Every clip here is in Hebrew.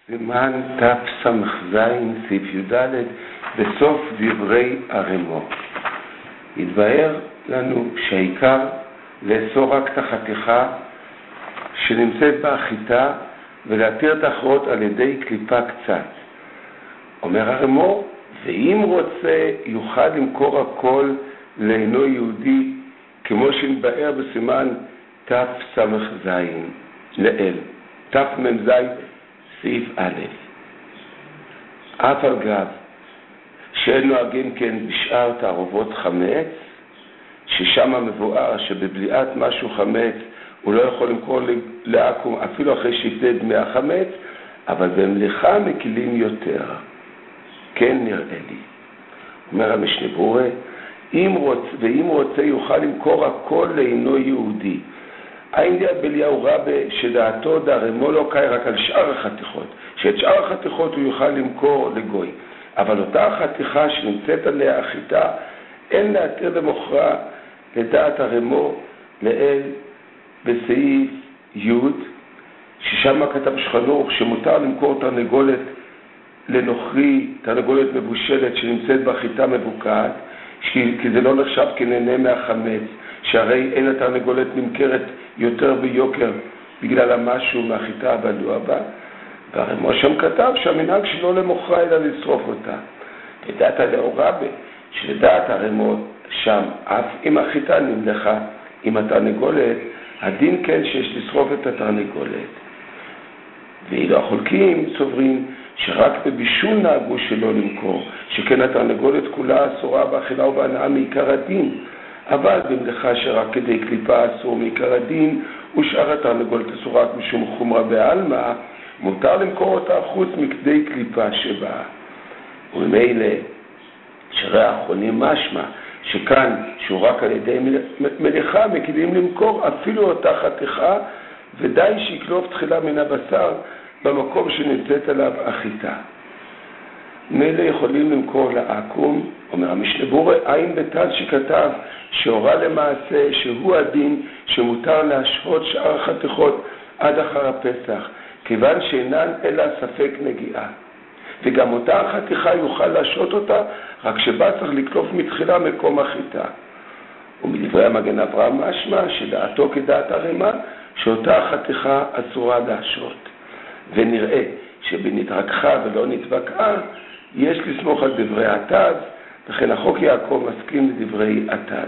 סימן תס"ז סעיף י"ד בסוף דברי הרמו. התבהר לנו שהעיקר לאסור רק את החתיכה שנמצאת באחיתה ולהתיר את האחרות על ידי קליפה קצת. אומר הרמו, ואם רוצה יוכל למכור הכל לאינו יהודי, כמו שנתבהר בסימן תס"ז לאל, תמ"ז סעיף א'. אף על גב שאין נוהגים כן בשאר תערובות חמץ, ששם מבואר שבבליעת משהו חמץ הוא לא יכול למכור לעקום אפילו אחרי שיפדה דמי החמץ, אבל במליחה מקילים יותר. כן נראה לי. אומר המשנה ברורה, ואם רוצה יוכל למכור הכל לאינו יהודי. אין דיעת בליהו רבה שדעתו דהרמו לא קאי רק על שאר החתיכות, שאת שאר החתיכות הוא יוכל למכור לגוי, אבל אותה החתיכה שנמצאת עליה החיטה אין להתיר למוכרה לדעת הרמו לאל בסעיף י', ששם כתב שחנוך שמותר למכור תרנגולת לנוכרי, תרנגולת מבושלת שנמצאת בחיטה מבוקעת, כי זה לא נחשב כנהנה מהחמץ, שהרי אין התרנגולת נמכרת יותר ביוקר בגלל המשהו מהחיטה הבלוע בה, והרמו שם כתב שהמנהג שלא למוכרה אלא לשרוף אותה. לדעת הלאורבה, שלדעת הרמו שם, אף אם החיטה נמלכה עם התרנגולת, הדין כן שיש לשרוף את התרנגולת. ואילו החולקים סוברים שרק בבישול נהגו שלא למכור, שכן התרנגולת כולה אסורה באכילה ובהנאה מעיקר הדין, אבל במלאכה שרק כדי קליפה אסור מעיקר הדין, ושאר התרנגולת אסור רק משום חומרה בעלמא, מותר למכור אותה חוץ מכדי קליפה שבה. וממילא שרי האחרונים משמע, שכאן שהוא רק על ידי מלאכה מקילים למכור אפילו אותה חתיכה, ודי שיקלוף תחילה מן הבשר במקום שנמצאת עליו החיטה. מילא יכולים למכור לעקום, אומר המשנה ברורה, עין בטל שכתב שהורה למעשה שהוא הדין שמותר להשהות שאר החתיכות עד אחר הפסח, כיוון שאינן אלא ספק נגיעה. וגם אותה החתיכה יוכל להשהות אותה, רק שבה צריך לקלוף מתחילה מקום החיטה. ומדברי המגן אברהם משמע שדעתו כדעת הרמ"א, שאותה החתיכה אסורה להשהות. ונראה שבנתרככה ולא נתבקעה, יש לסמוך על דברי התז, וכן החוק יעקב מסכים לדברי התז.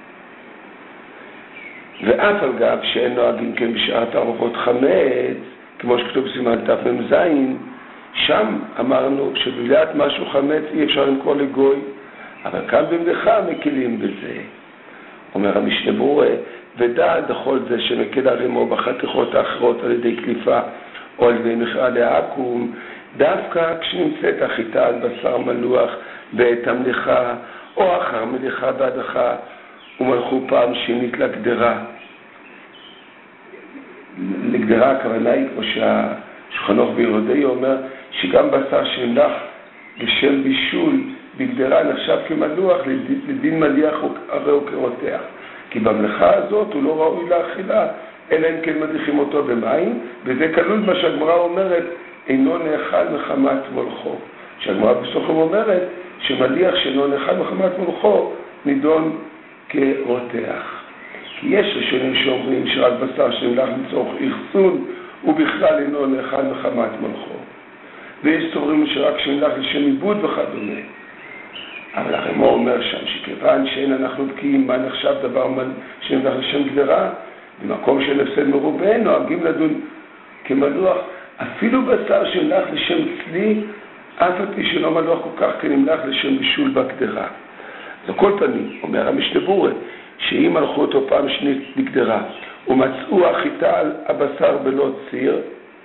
ואף על גב שאין נוהגים כן בשאר תערובות חמץ, כמו שכתוב בסימן תמ"ז, שם אמרנו שבבליעת משהו חמץ אי אפשר למכור לגוי, אבל כאן במלאכה מקילים בזה. אומר המשנה ברורה, ודע דכל זה שמקל הרמו בחתיכות האחרות על ידי קליפה או על ידי מכירה לעקום, דווקא כשנמצאת החיטה על בשר מלוח בעת המליחה או אחר מליחה בהדחה, ומלכו פעם שנית לגדרה. לגדרה הכוונה היא כמו שהשולחן בירודאי אומר שגם בשר שנמלח בשל בישול בגדרה נחשב כמלוח לדין מליח הרי הוא כרותח, כי במלאכה הזאת הוא לא ראוי לאכילה אלא אם כן מדיחים אותו במים, וזה כלול מה שהגמרא אומרת אינו נאכל מחמת מולכו, שהגמרא בסוכם אומרת שמליח שאינו נאכל מחמת מולכו נידון כרותח. כי יש ראשונים שאומרים שרק בשר שנמלח לצורך אחסון ובכלל אינו נאכל מחמת מולכו, ויש סוברים שרק שנמלח לשם עיבוד וכדומה. אבל הרמו אומר שם שכיוון שאין אנחנו בקיאים מה נחשב דבר שנמלח לשם גדרה, במקום של הפסד מרובה נוהגים לדון כמלוח אפילו בשר שנמלח לשם צלי, אף על פי שלא מלוח כל כך כנמלח לשם בישול בגדרה. אז כל פנים, אומר המשנה ברורה, שאם הלכו אותו פעם שנית לגדרה ומצאו החיטה על הבשר בלא ציר,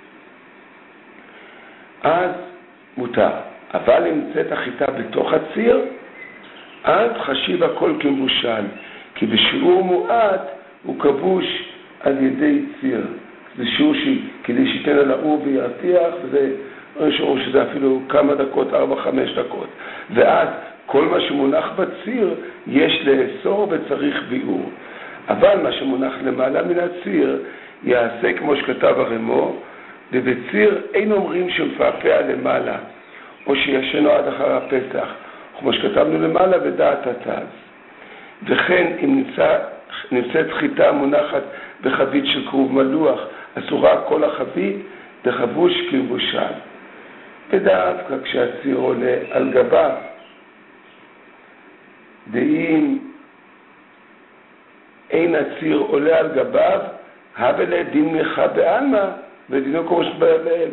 אז מותר. אבל אם נמצאת החיטה בתוך הציר, אז חשיב הכל כמבושל, כי בשיעור מועט הוא כבוש על ידי ציר. זה שיעור כדי שיתן על האור וירתיח, וזה שיעור שזה אפילו כמה דקות, 4-5 דקות. ואז כל מה שמונח בציר יש לאסור וצריך ביאור. אבל מה שמונח למעלה מן הציר יעשה כמו שכתב הרמו, ובציר אין אומרים שמפעפע למעלה, או שישנו עד אחר הפסח, כמו שכתבנו למעלה ודעת התז. וכן אם נמצאת חיטה מונחת בחבית של כרוב מלוח, אסורה כל החבית דחבוש כרבושן. ודווקא כשהציר עולה על גבה, דאם אין הציר עולה על גביו, הבלה דין מחה בעלמא, ודינו כמו שבאל.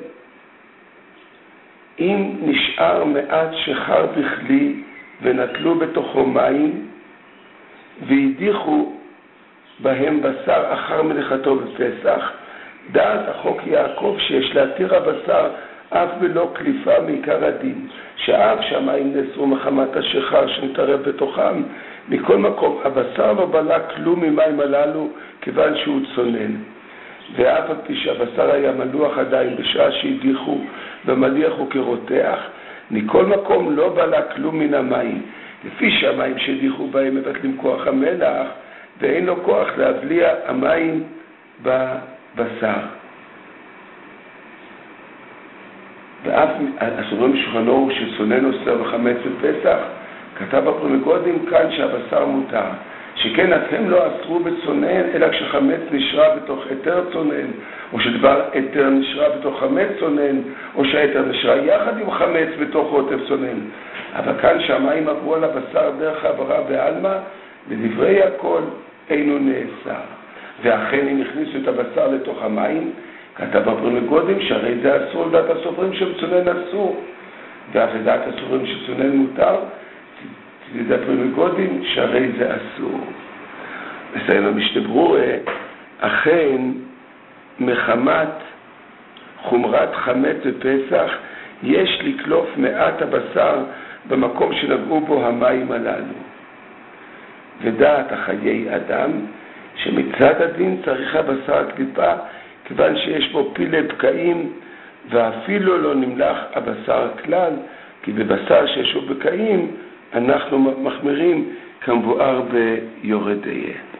אם נשאר מעט שחר בכלי ונטלו בתוכו מים, והדיחו בהם בשר אחר מלאכתו בפסח, דעת החוק יעקב שיש להתיר הבשר אף בלא קליפה מעיקר הדין, שאף שהמים נאסרו מחמת השחר שנתערב בתוכם, מכל מקום הבשר לא בלע כלום ממים הללו כיוון שהוא צונן. ואף על פי שהבשר היה מלוח עדיין בשעה שהדיחו ומליח הוא כרותח, מכל מקום לא בלע כלום מן המים, לפי שהמים שהדיחו בהם מבטלים כוח המלח, ואין לו כוח להבליע המים בבשר. ואף הסוברים בשולחן אורוך שצונן אוסר וחמץ בפסח, כתב הפרמגודים כאן שהבשר מותר, שכן אף הם לא אסרו בצונן, אלא כשחמץ נשרה בתוך אתר צונן, או שדבר אתר נשרה בתוך חמץ צונן, או שהאתר נשרה יחד עם חמץ בתוך רוטב צונן. אבל כאן שהמים עברו על הבשר דרך העברה בעלמא, בדברי הכל אינו נאסר. ואכן אם הכניסו את הבשר לתוך המים, כתב הפרמגודים שהרי זה אסור לדעת הסופרים שבצונן אסור, ואף לדעת הסופרים שצונן מותר, לדעת הפרמגודים שהרי זה אסור. מסיים המשנה ברורה, אכן מחמת חומרת חמץ בפסח יש לקלוף מעט הבשר במקום שנגעו בו המים הללו. ודעת החיי אדם שמצד הדין צריך הבשר קליפה כיוון שיש בו פילי בקעים, ואפילו לא נמלח הבשר כלל, כי בבשר שיש בו בקעים אנחנו מחמירים כמבואר ביורדיה.